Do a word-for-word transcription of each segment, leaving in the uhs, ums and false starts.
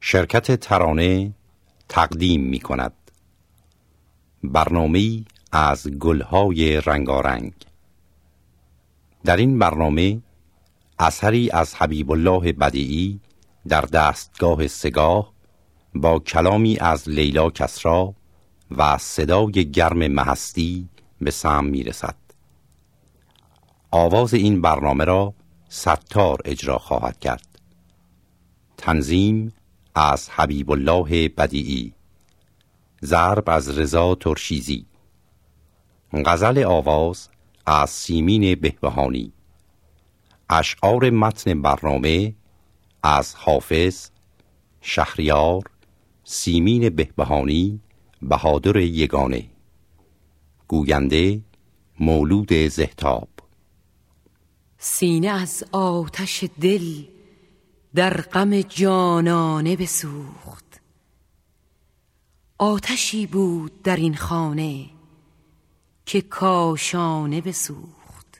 شرکت ترانه تقدیم می کند برنامه‌ای از گلهای رنگارنگ. در این برنامه اثری از حبیب الله بدیعی در دستگاه سگاه با کلامی از لیلا کسری و صدای گرم مهستی به سمع می رسد. آواز این برنامه را ستار اجرا خواهد کرد. تنظیم از حبیب الله بدیعی، ضرب از رضا ترشیزی، غزل آواز از سیمین بهبهانی، اشعار متن برنامه از حافظ، شهریار، سیمین بهبهانی، بهادر یگانه. گوینده مولود زهتاب. سینه از آتش دل در غم جانانه بسوخت. آتشی بود در این خانه که کاشانه بسوخت.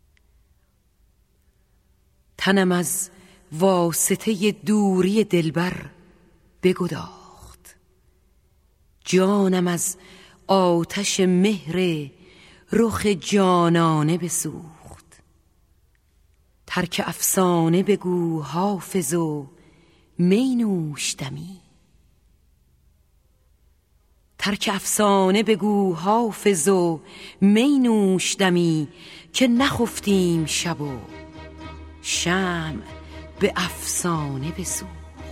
تنم از واسطه دوری دلبر بگداخت. جانم از آتش مهر رخ جانانه بسوخت. ترک افسانه بگو حافظ و می نوشدمی. ترک افسانه بگو حافظ و می نوشدمی، که نخفتیم شب و شمع به افسانه بسوخت.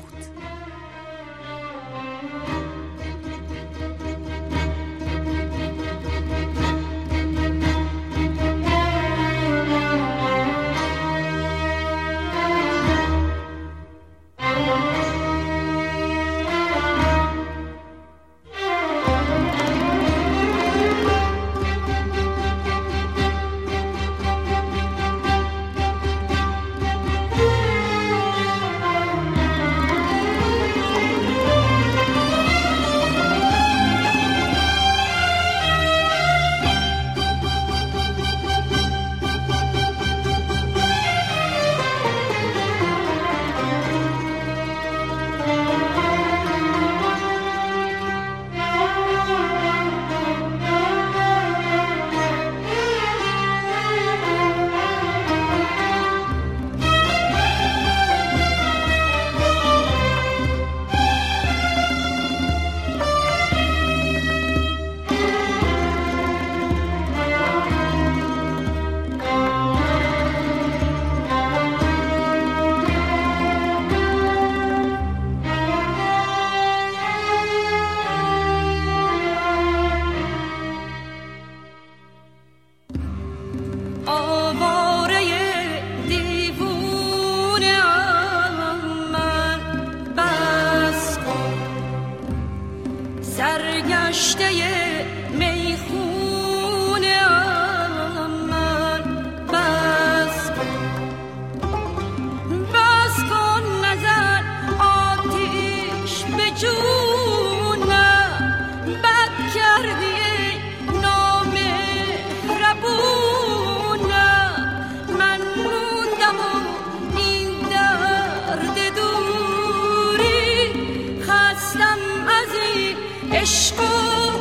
عشق و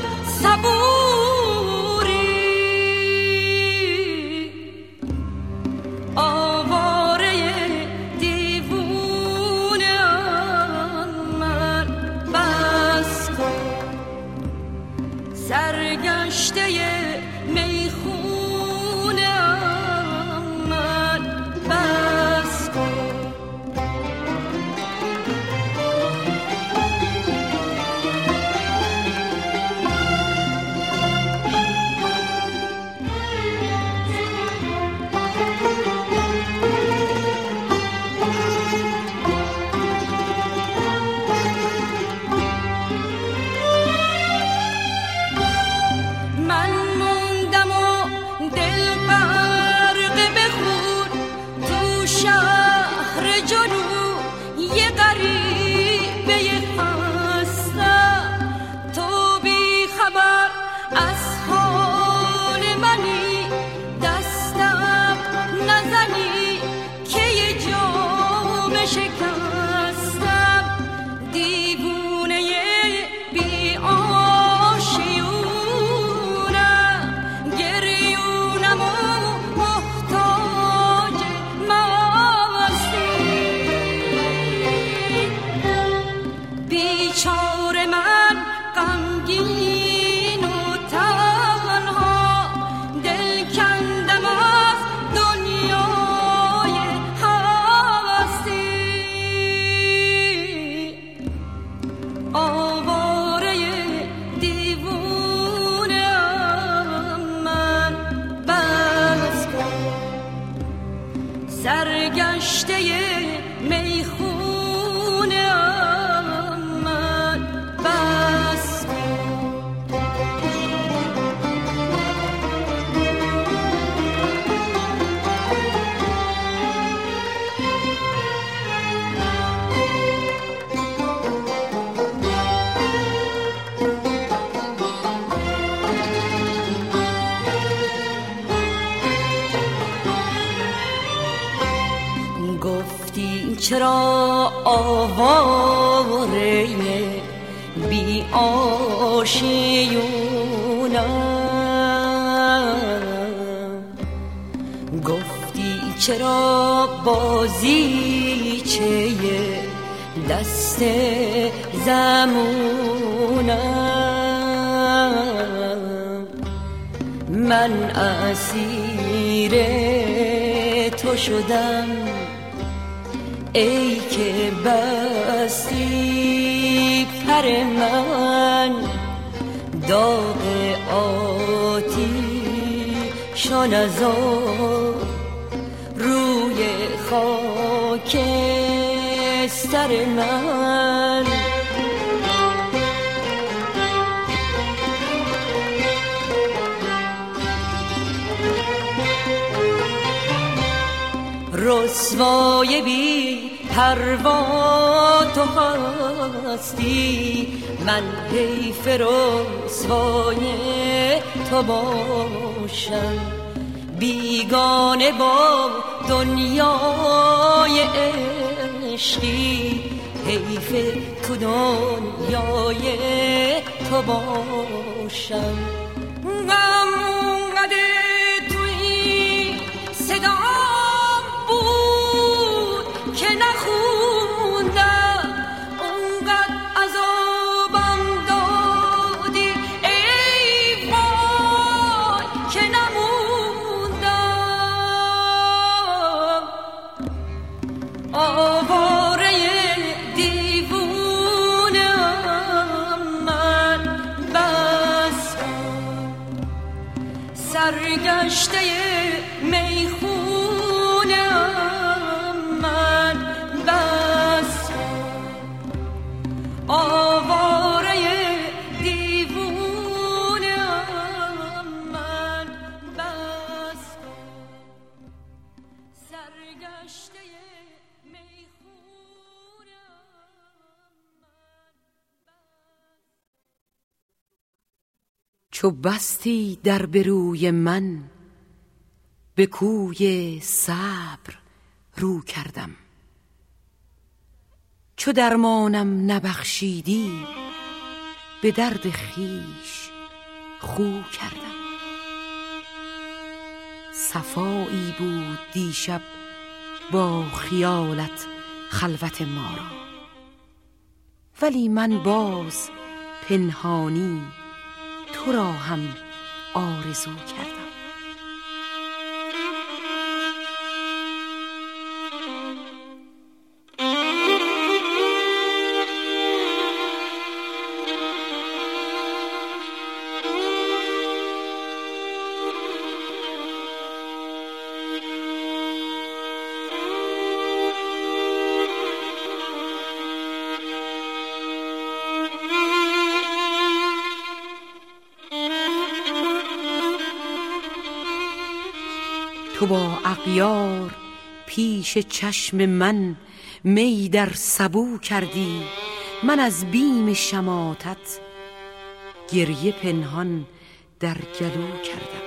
صبوری آواره دیوونه من بس کن سرگشته میخونه من بس کن. چرا آواره بی آشیونم؟ گفتی چرا بازی چه دست زمونم؟ من اسیر تو شدم ای که بستی پر من، داغ آتیشان از آن روی خاک سر من. رسوای بی پروا تو هستی، من حیف رسوای تو باشم، بیگانه با دنیای عشقی، حیف تو دنیای تو باشم. غم اونقدر توی صدا بود که نخوندم، اونقدر عذابم دادی ای وای که نموندم. آواره دیوونم من، بس سرگشته میخونم من، بس آواره دیوونم من، بس سرگشته میخونم. چو بستی در بروی من، به کوی صبر رو کردم، چو درمانم نبخشیدی به درد خویش خو کردم. صفایی بود دیشب با خیالت خلوت ما را، ولی من باز پنهانی تو را هم آرزو کردم. تو با اغیار پیش چشم من می در سبو کردی، من از بیم شماتت گریه پنهان در گلو کردم.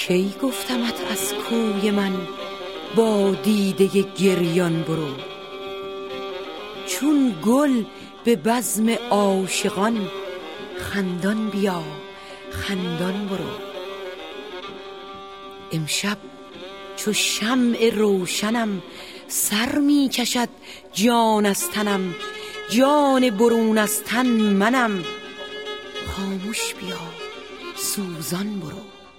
کی گفتمت از کوی من با دیده گریان برو؟ چون گل به بزم عاشقان خندان بیا خندان برو. امشب چو شمع روشنم سر می کشد جان از تنم، جان برون از تن منم، خاموش بیا سوزان برو.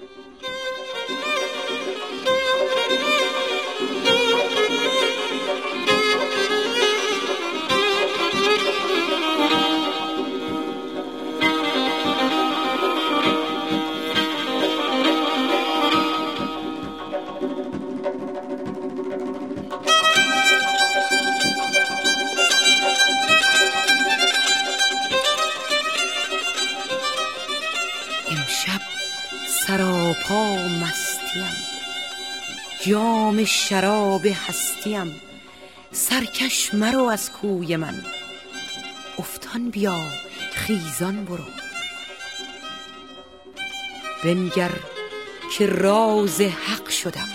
امشب سراپا مستیم، جام شراب هستیم، سرکش مرو از کوی من، افتان بیا خیزان برو. بنگر که راز حق شدم،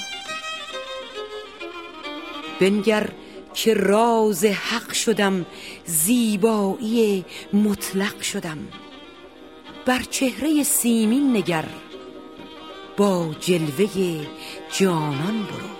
بنگر که راز حق شدم، زیبایی مطلق شدم. بر چهره سیمین نگر، با جلوه جانان برو.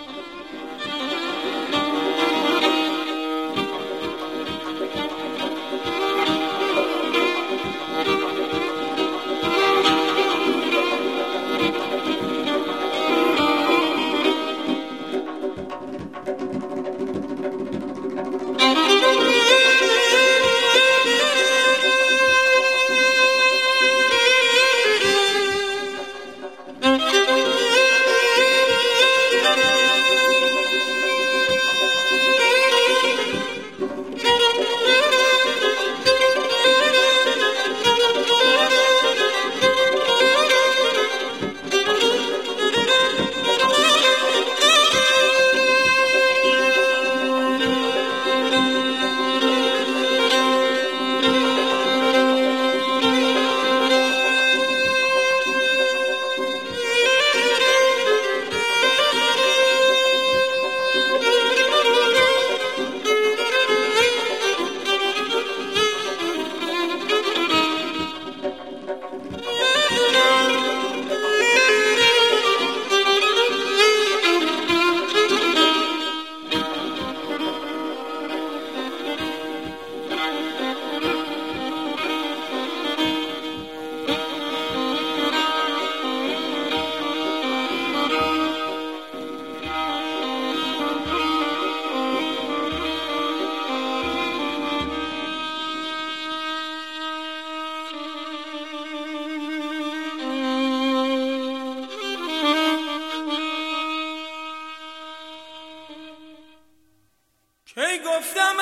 کی گفتمت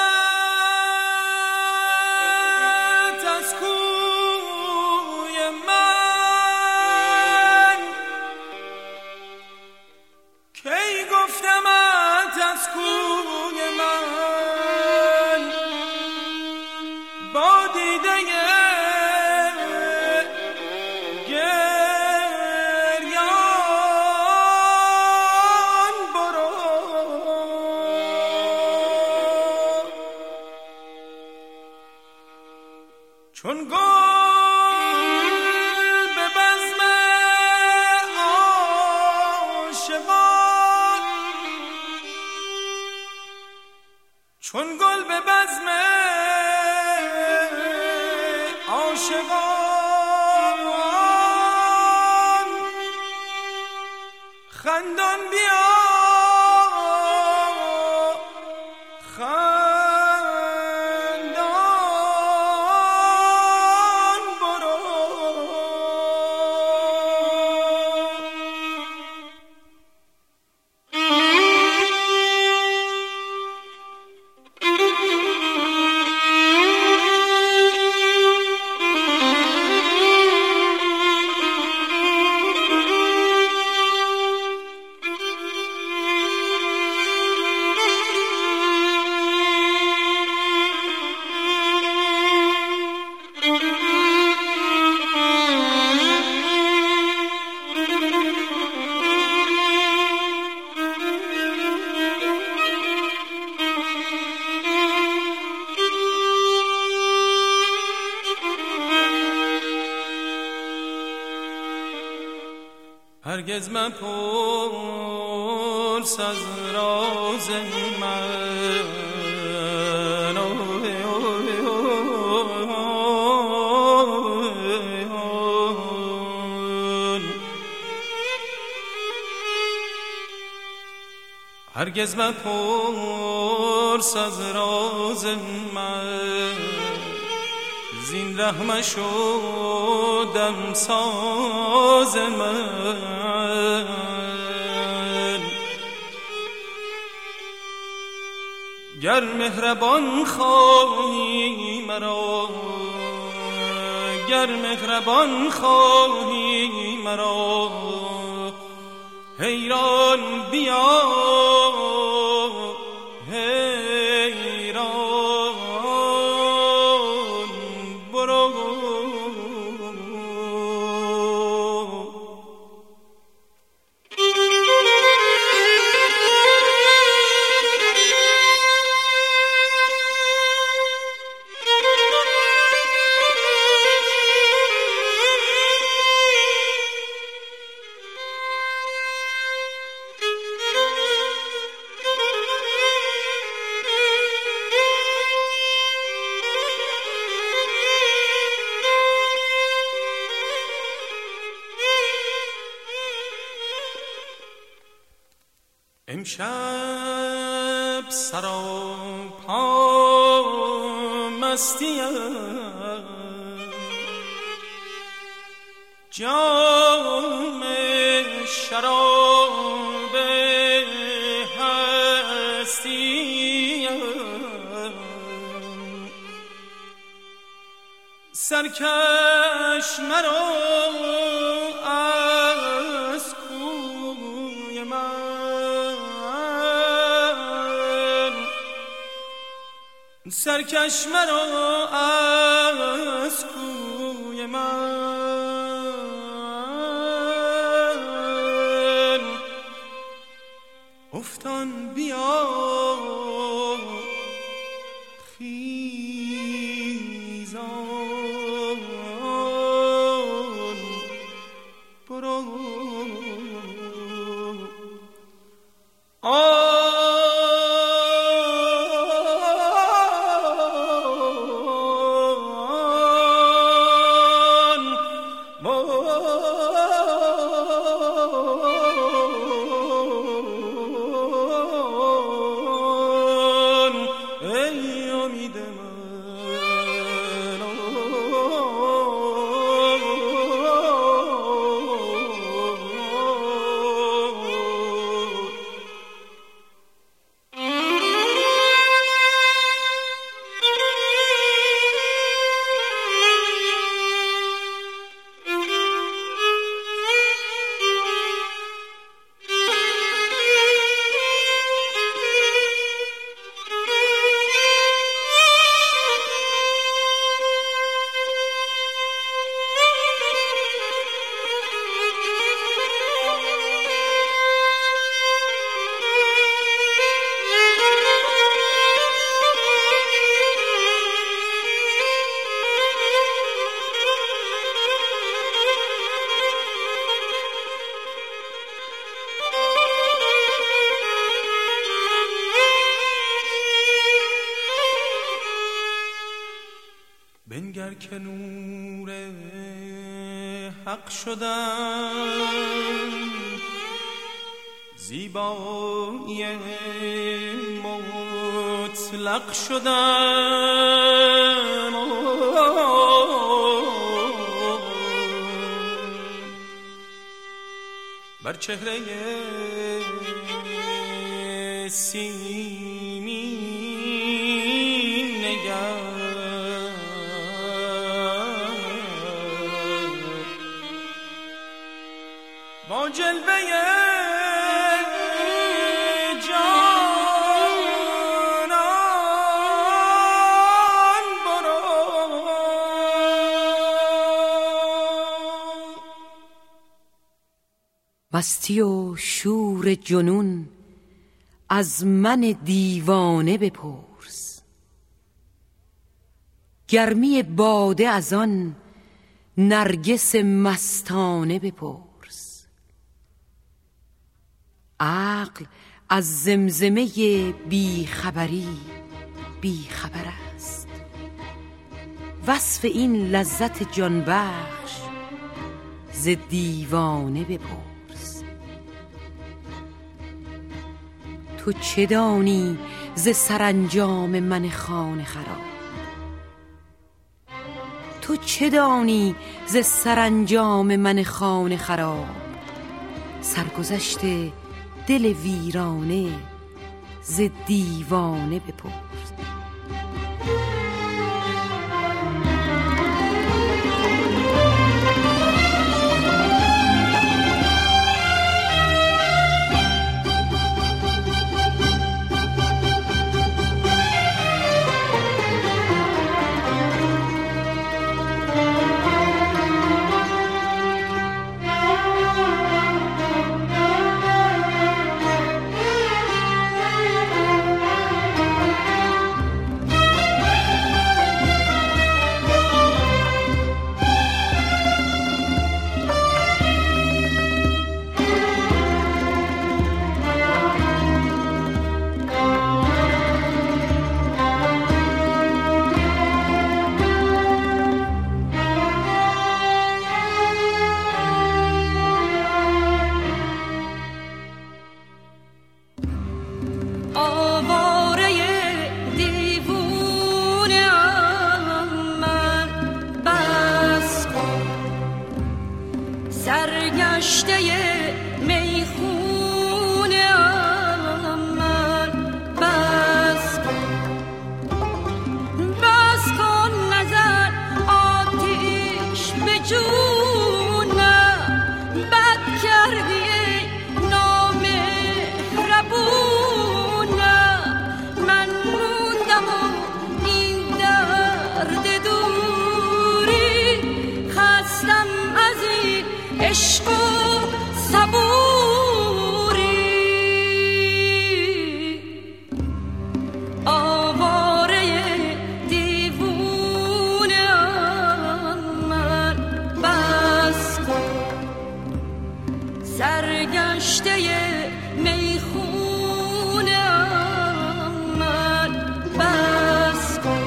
از کوی من، کی گفتمت از کوی من، با دیده گریان برو. چون گل به بزم عاشقان، چون گل به بزم عاشقان خندان بیا هرگز مپرس از راز من. هرگز مپرس از راز من، زین رحمه شدم ساز من. گر مهربان خواهی مرا، گر مهربان خواهی مرا، حیران بیا حیران برو. امشب سراپا مستیم، جام شراب هستیم، سرکش مرا از کوی من، سرکش مرا از کوی من. افتان بیا خیزان برو. بنگر که نور حق شدم، زیبایی مطلق شدم. بر چهره سیمین نگر، با جلوه جانان برو. مستی و شور جنون از من دیوانه بپرس، گرمی باده از آن نرگس مستانه بپرس. عقل از زمزمه بی خبری بی خبر است. وصف این لذت جان بخش ز دیوانه بپرس. تو چه دانی ز سرانجام من خانه خراب؟ تو چه دانی ز سرانجام من خانه خراب؟ سرگذشت دل ویرانه ز دیوانه بپرس. سرگشته میخونه ام من، بس کن بس کن نظر آتیش به جونم، بد کردی نامهربونم. من موندم و این درد دوری، خستم از این عشق و صبوری. آواره دیوونم من، بس کن سرگشته میخونم من، بس کن.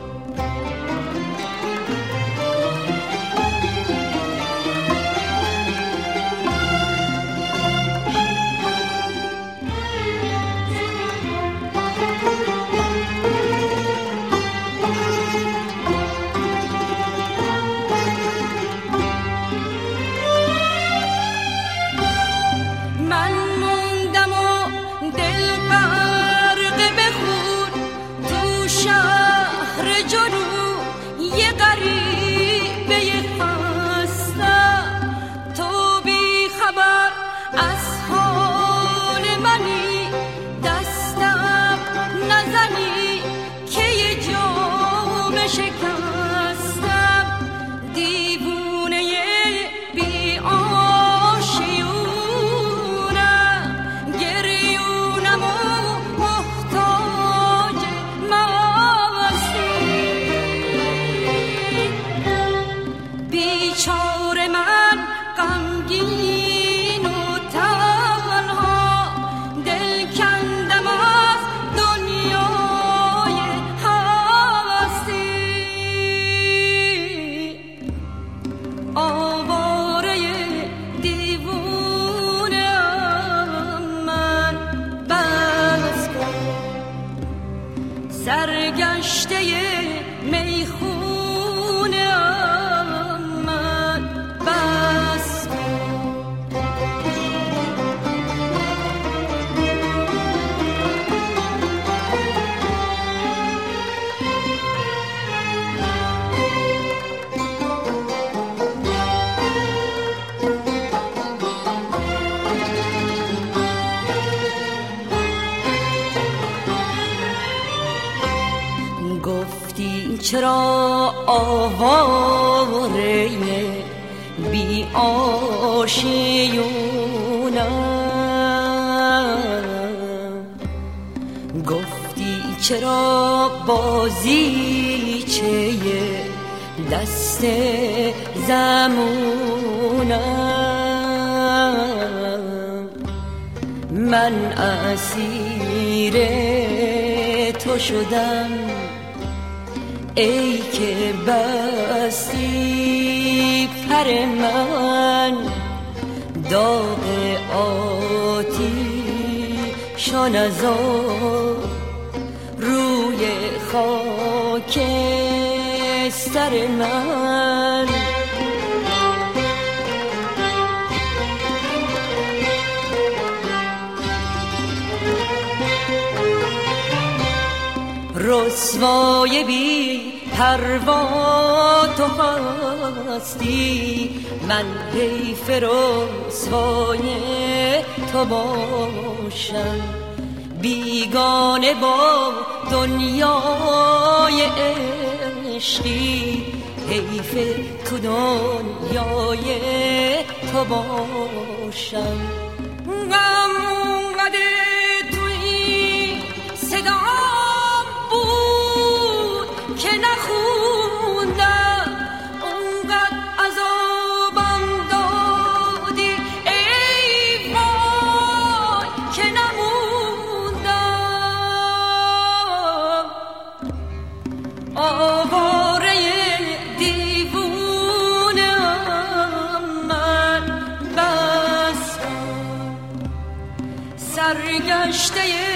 سرگشته میخونم من، بس چرا آواره بی آشیونم؟ گفتی چرا بازیچه دست زمونم؟ من اسیر تو شدم، ای که بستی پر من، داغ آتیشان از آب روی خاکستر من. رسوای بی پروا تو هستی، من حیف رسوای تو باشم، بیگانه با دنیای عشقی، حیف تو دنیای تو باشم. غم اومده توی صدا بود که نخوندم، اونقدر عذابم دادی ای وای که نموندم. آواره دیوونم من، بس سرگشته